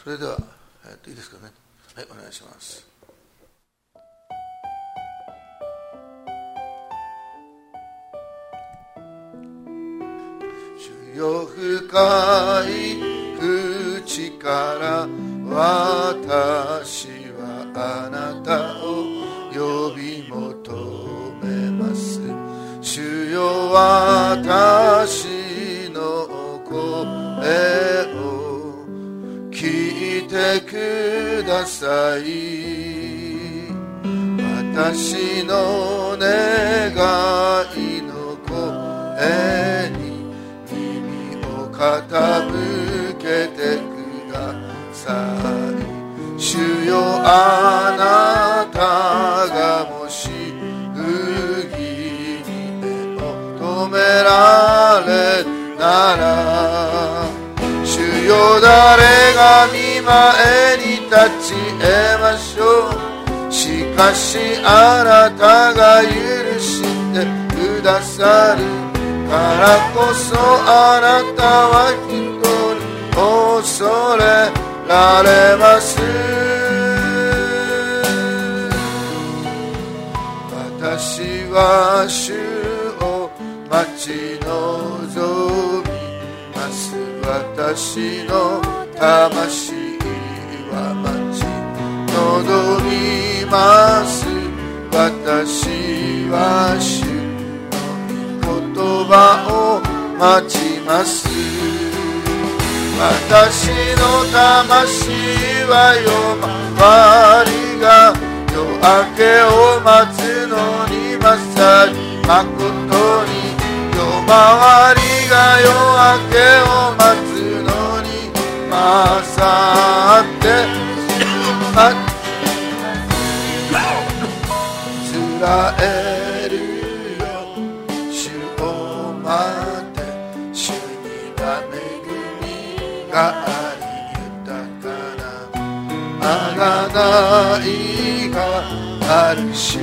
それでは、いいですかね。はい、お願いします。主よ深い口から私はあなたを呼び求めます。主よ私の声を聞いてください。私の願いの声に耳を傾けてください。主よあなたがもし不義に目を留められなら、主よ誰が御前に立ち得ましょう。しかしあなたが許してくださるからこそ、あなたは一人恐れられます。私は主を待ち望みます。私の魂は待ち望みます。私は主の御言葉を待ちます。私の魂は夜回りが夜明けを待つのに勝り、誠に夜回りが夜明けを待つのに勝ってつらえるよ。主を待って、主には恵みがあり豊かな贖いがある。主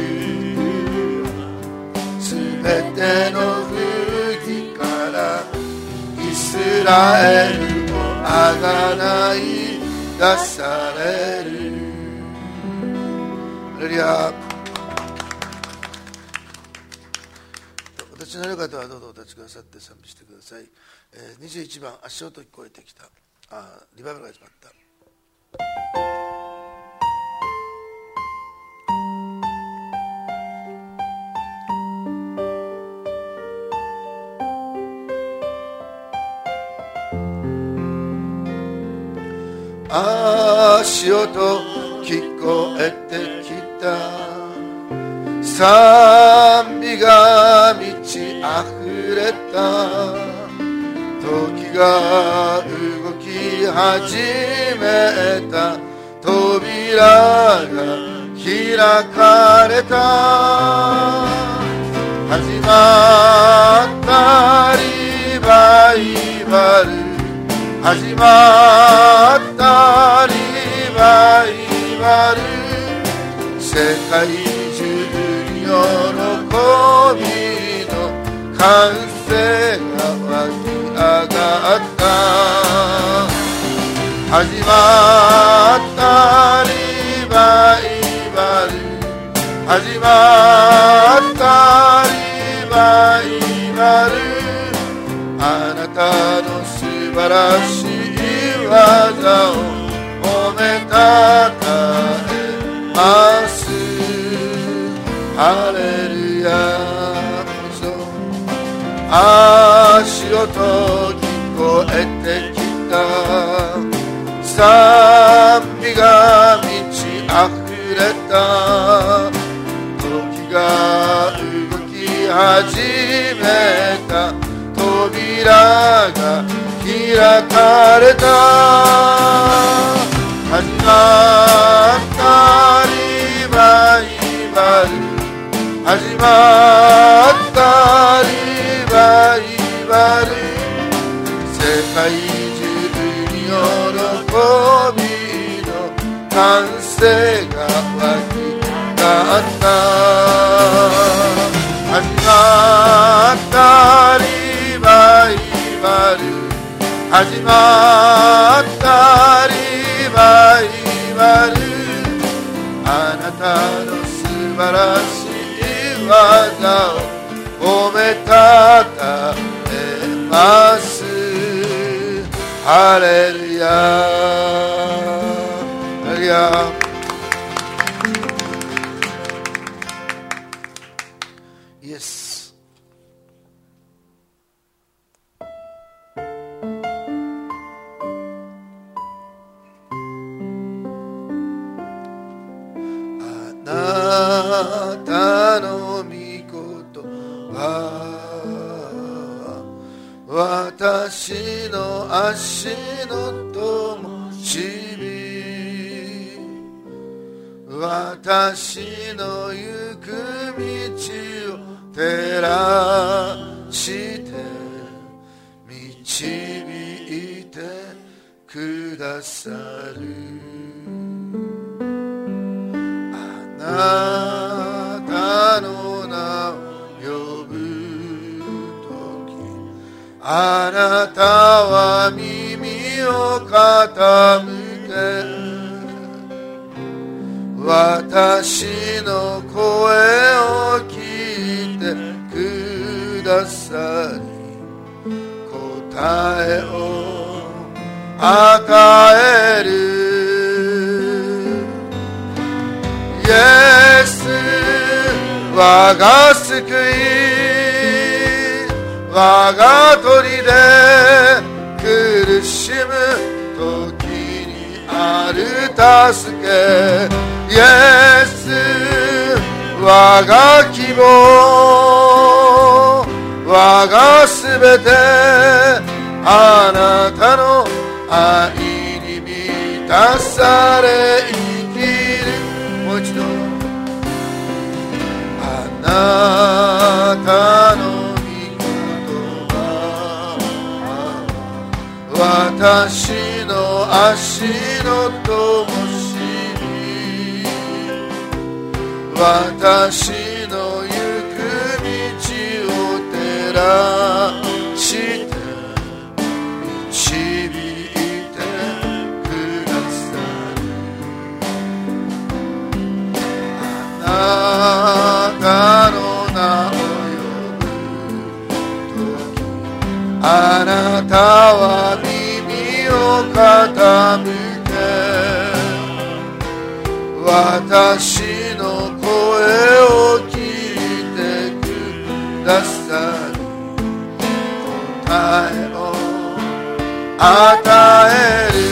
すべての不義からイスラエルを贖い出される。ハレルヤ。私のある方はどうぞお立ちくださって賛美してください。21番、足音聞こえてきた。リバイバルが始まった。足音聞こえてきた。賛美が満ち溢れた。時が動き始めた。扉が開かれた。始まったリバイバル。始まったリバイバル。世界中に喜びの歓声が湧き上がった。始まったリバイバル。始まったリバイバル。あなたの素晴らしい技を褒めたたえます。ハレルヤ。足音聞こえてきた。賛美が満ち溢れた。時が動き始めた。扉が開かれた。始まったリバイバル。始まったリバイバル。世界中に喜びの歓声が湧き上がった。始まったリバイバル。始まったリバハレルヤハレルヤ。イエス。あなたの御事私の足の灯火、私の行く道を照らして導いてくださる。あなたの名を呼ぶとき、あなたは耳を傾け、私の声を聞いてくださり、答えを与える。イエス、我が救い、我が砦、苦しむ時にある助け。イエス、我が希望、我がすべて、あなたの愛に満たされ生きる。もう一度。あなたの御言葉、私の足の灯火、私の行く道を照らして導いてくださる。あなたの名を呼ぶとき、あなたは耳を傾け、私の声を聞いてくださる。答えを与える。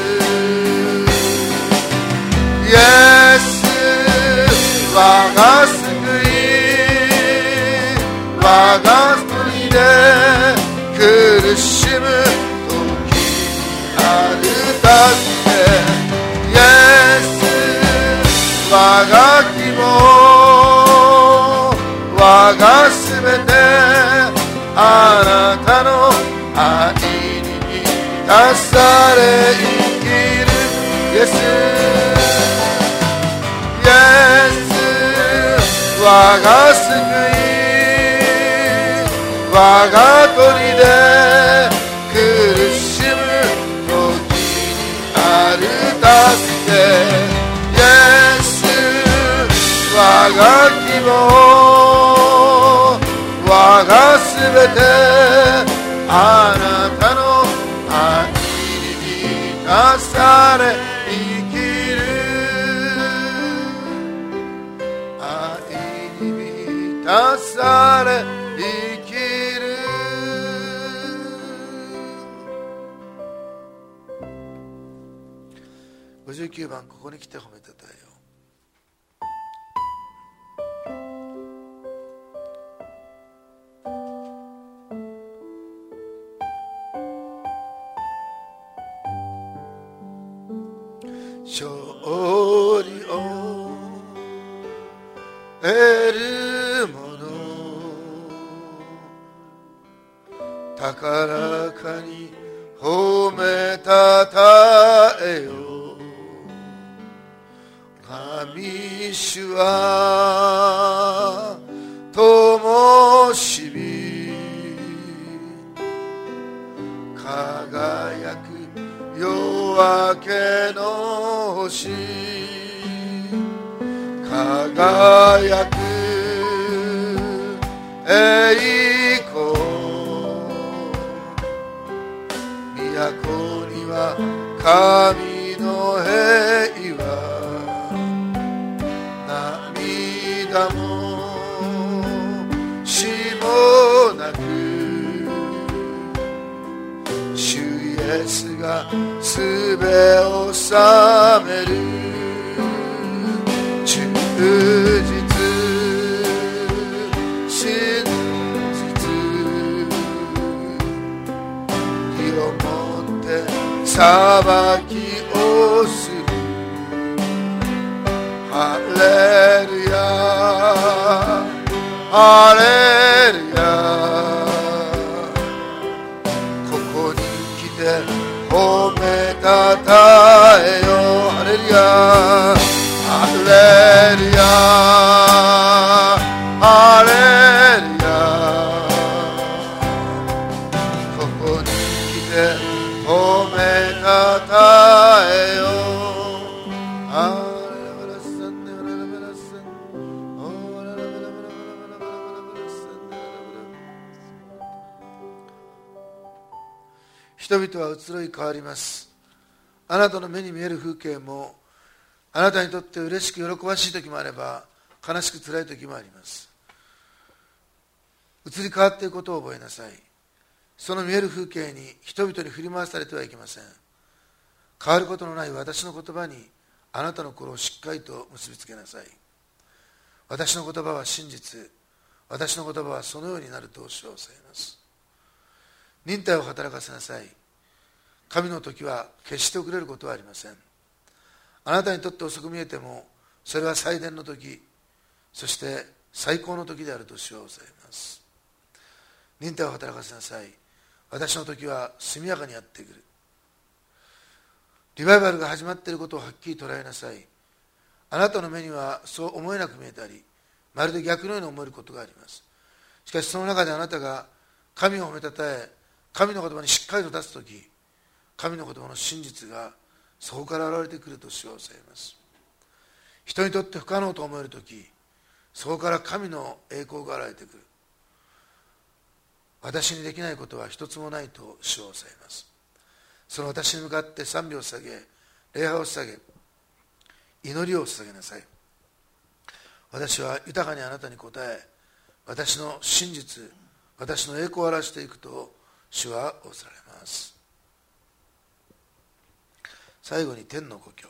イエス、我が救い、我が砦、苦しむ時にある助け。イエス、我が希望、我がすべて、あなたの愛に満たされ生きる。イエス、イエス、我が救い、我が砦、苦しむ時にある助け。イエス、我が希望、我がすべて、あなたの愛に満たされ生きる。愛に満たされ生きる。59番、ここに来て褒めてたよ。勝利を得る者、高らかに褒めたたえよ。神主は灯火、輝く夜明けの星、輝く栄光、都に神の平和、涙も死もなく、主イエスがすべを治める。忠実真実義をもって裁きをする。ハレルヤハレルヤ、ここに来て褒めたたえよ。ハレルヤハレルヤハレルヤ、ここに来て褒めたたえよ。人々は移ろい変わります。あなたの目に見える風景も、あなたにとって嬉しく喜ばしい時もあれば、悲しく辛い時もあります。移り変わっていることを覚えなさい。その見える風景に人々に振り回されてはいけません。変わることのない私の言葉にあなたの心をしっかりと結びつけなさい。私の言葉は真実、私の言葉はそのようになると主はされます。忍耐を働かせなさい。神の時は決して遅れることはありません。あなたにとって遅く見えても、それは最善の時、そして最高の時であると主はおされます。忍耐を働かせなさい。私の時は速やかにやってくる。リバイバルが始まっていることをはっきり捉えなさい。あなたの目にはそう思えなく見えたり、まるで逆のように思えることがあります。しかしその中であなたが神を褒めたたえ、神の言葉にしっかりと立つとき、神の言葉の真実がそこから現れてくると主はおされます。人にとって不可能と思えるとき、そこから神の栄光が現れてくる。私にできないことは一つもないと主はおされます。その私に向かって賛美を捧げ、礼拝を捧げ、祈りを捧げなさい。私は豊かにあなたに答え、私の真実、私の栄光を表していくと主は仰せられます。最後に天の故郷。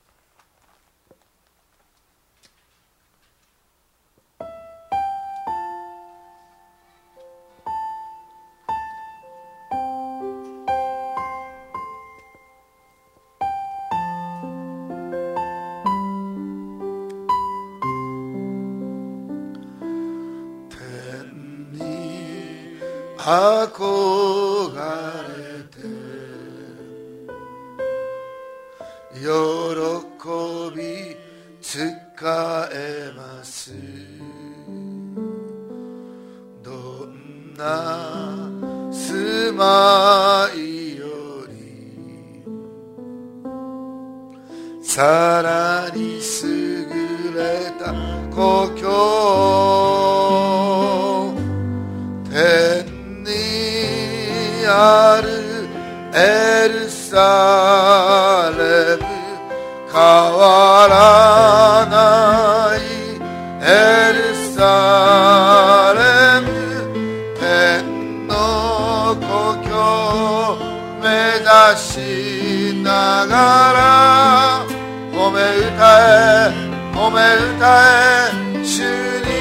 憧れて喜び使えます。どんな住まいよりさらに優れた故郷、天にあるエルサレム、変わらないエルサレム、天の故郷目指しながら褒め歌え褒め歌え主に、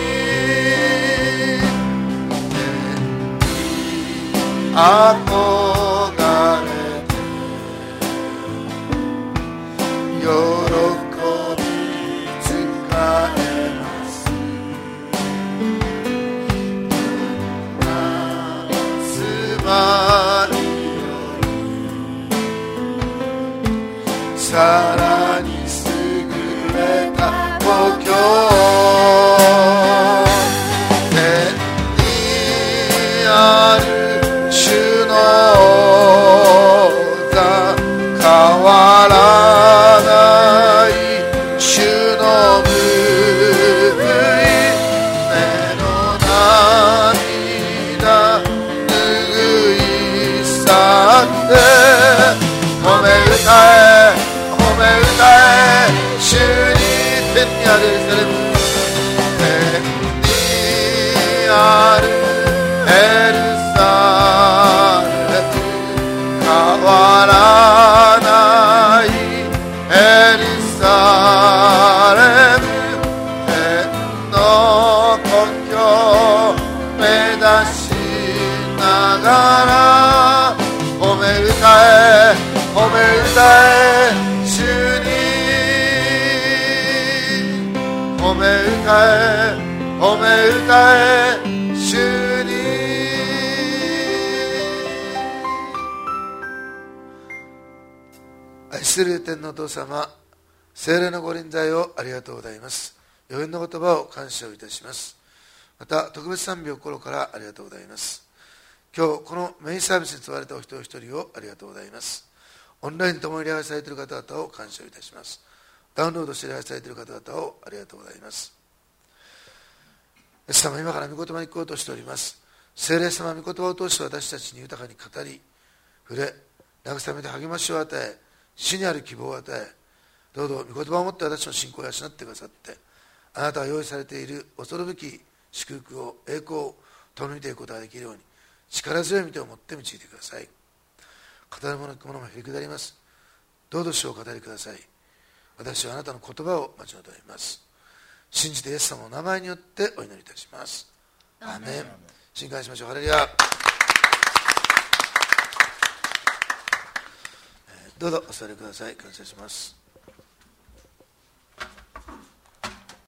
憧れて喜び使えます。住まいよりさらに優れた故郷、天にある主の座、変わらない主の報い、目の涙拭い去って褒めながら褒め歌え褒め歌え主に褒め歌え褒め歌え主に。愛する天のお父様、聖霊のご臨在をありがとうございます。予言の言葉を感謝をいたします。また特別賛美を心からありがとうございます。今日このメインサービスに問われたお一人一人をありがとうございます。オンラインともに礼拝されている方々を感謝をいたします。ダウンロードして礼拝されている方々をありがとうございます。イエス様、今から御言葉に行こうとしております。聖霊様、御言葉を通して私たちに豊かに語り触れ、慰めて励ましを与え、死にある希望を与え、どうぞ御言葉を持って私の信仰を養ってくださって、あなたが用意されている恐るべき祝福を栄光を共に見ていくことができるように、力強い御手を持って導いてください。語るもの聞くものもへりくだります。どうぞ主をお語りください。私はあなたの言葉を待ち望みます。信じてイエス様の名前によってお祈りいたします。アーメン。信感しましょう。ハレルヤ。どうぞお座りください。感謝します。